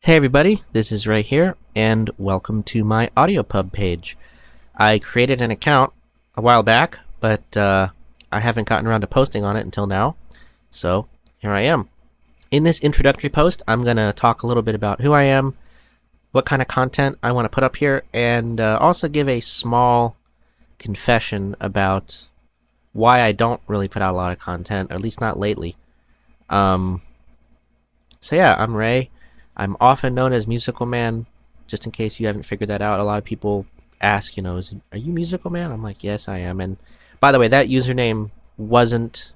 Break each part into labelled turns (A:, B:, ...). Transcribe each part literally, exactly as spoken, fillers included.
A: Hey everybody, this is Ray here, and welcome to my AudioPub page. I created an account a while back, but uh, I haven't gotten around to posting on it until now, so here I am. In this introductory post, I'm going to talk a little bit about who I am, what kind of content I want to put up here, and uh, also give a small confession about why I don't really put out a lot of content, or at least not lately. Um, so yeah, I'm Ray. I'm often known as Musical Man, just in case you haven't figured that out. A lot of people ask, you know, is, are you Musical Man? I'm like, yes, I am. And by the way, that username wasn't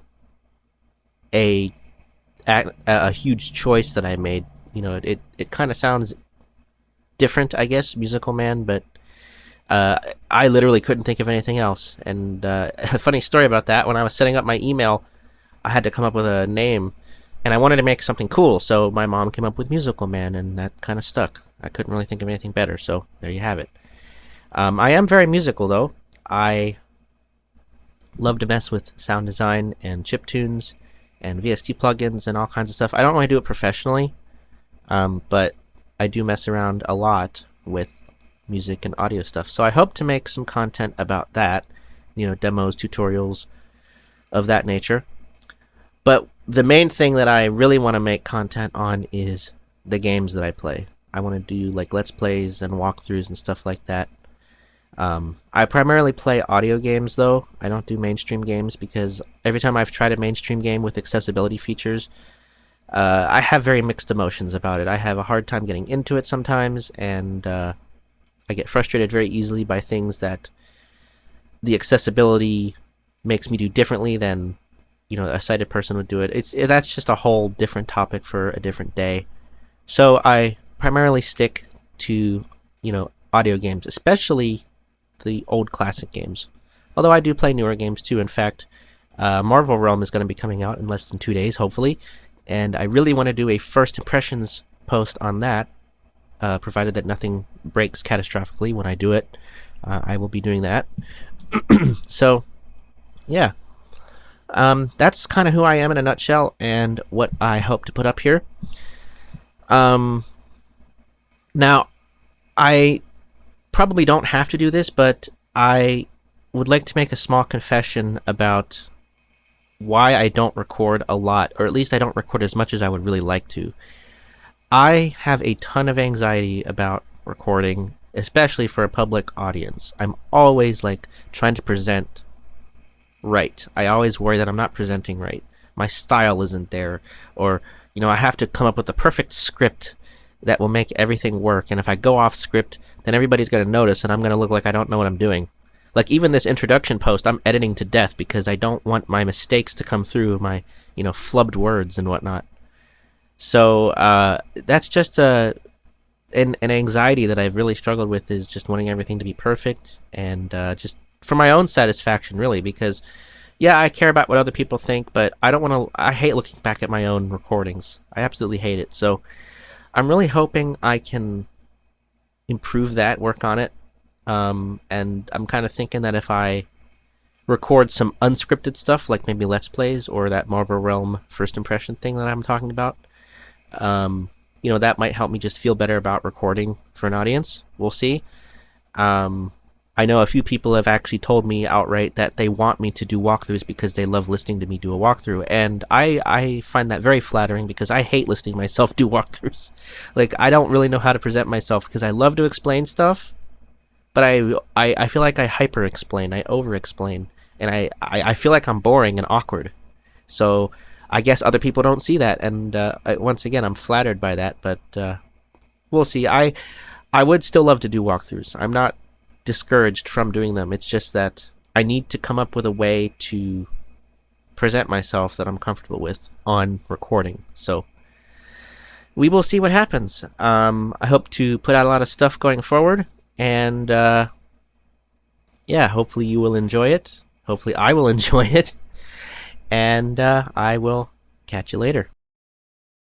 A: a a, a huge choice that I made. You know, it, it kind of sounds different, I guess, Musical Man, but uh, I literally couldn't think of anything else. And uh, a funny story about that, when I was setting up my email, I had to come up with a name. And I wanted to make something cool, so my mom came up with Musical Man, and that kind of stuck. I couldn't really think of anything better, so there you have it. Um, I am very musical, though. I love to mess with sound design and chiptunes and V S T plugins and all kinds of stuff. I don't really do it professionally, um, but I do mess around a lot with music and audio stuff. So I hope to make some content about that, you know, demos, tutorials of that nature. But the main thing that I really want to make content on is the games that I play. I want to do like Let's Plays and walkthroughs and stuff like that. Um, I primarily play audio games, though. I don't do mainstream games because every time I've tried a mainstream game with accessibility features, uh, I have very mixed emotions about it. I have a hard time getting into it sometimes, and uh, I get frustrated very easily by things that the accessibility makes me do differently than you know a sighted person would do it. It's it, that's just a whole different topic for a different day. So I primarily stick to you know audio games, especially the old classic games. Although I do play newer games too. In fact, uh, Marvel Realm is going to be coming out in less than two days, hopefully, and I really want to do a first impressions post on that. Uh, provided that nothing breaks catastrophically when I do it, uh, I will be doing that. So, yeah. Um, that's kind of who I am in a nutshell and what I hope to put up here. Um, now, I probably don't have to do this, but I would like to make a small confession about why I don't record a lot, or at least I don't record as much as I would really like to. I have a ton of anxiety about recording, especially for a public audience. I'm always like trying to present right. I always worry that I'm not presenting right. My style isn't there, or you know, I have to come up with the perfect script that will make everything work. And if I go off script, then everybody's going to notice, and I'm going to look like I don't know what I'm doing. Like even this introduction post, I'm editing to death because I don't want my mistakes to come through, my you know flubbed words and whatnot. So uh, that's just a an, an anxiety that I've really struggled with, is just wanting everything to be perfect, and uh, just for my own satisfaction, really, because yeah, I care about what other people think, but I don't want to. I hate looking back at my own recordings. I absolutely hate it. So I'm really hoping I can improve that, work on it, um, and I'm kind of thinking that if I record some unscripted stuff, like maybe Let's Plays or that Marvel Realm first impression thing that I'm talking about, um, you know, that might help me just feel better about recording for an audience. We'll see. Um, I know a few people have actually told me outright that they want me to do walkthroughs because they love listening to me do a walkthrough, and I, I find that very flattering because I hate listening to myself do walkthroughs. Like, I don't really know how to present myself because I love to explain stuff, but I, I, I feel like I hyper-explain, I over-explain, and I, I, I feel like I'm boring and awkward. So I guess other people don't see that, and uh, I, once again, I'm flattered by that, but uh, we'll see. I, I would still love to do walkthroughs. I'm not discouraged from doing them. It's just that I need to come up with a way to present myself that I'm comfortable with on recording. So we will see what happens. Um, I hope to put out a lot of stuff going forward, and uh, yeah, hopefully you will enjoy it. Hopefully I will enjoy it, and uh, I will catch you later.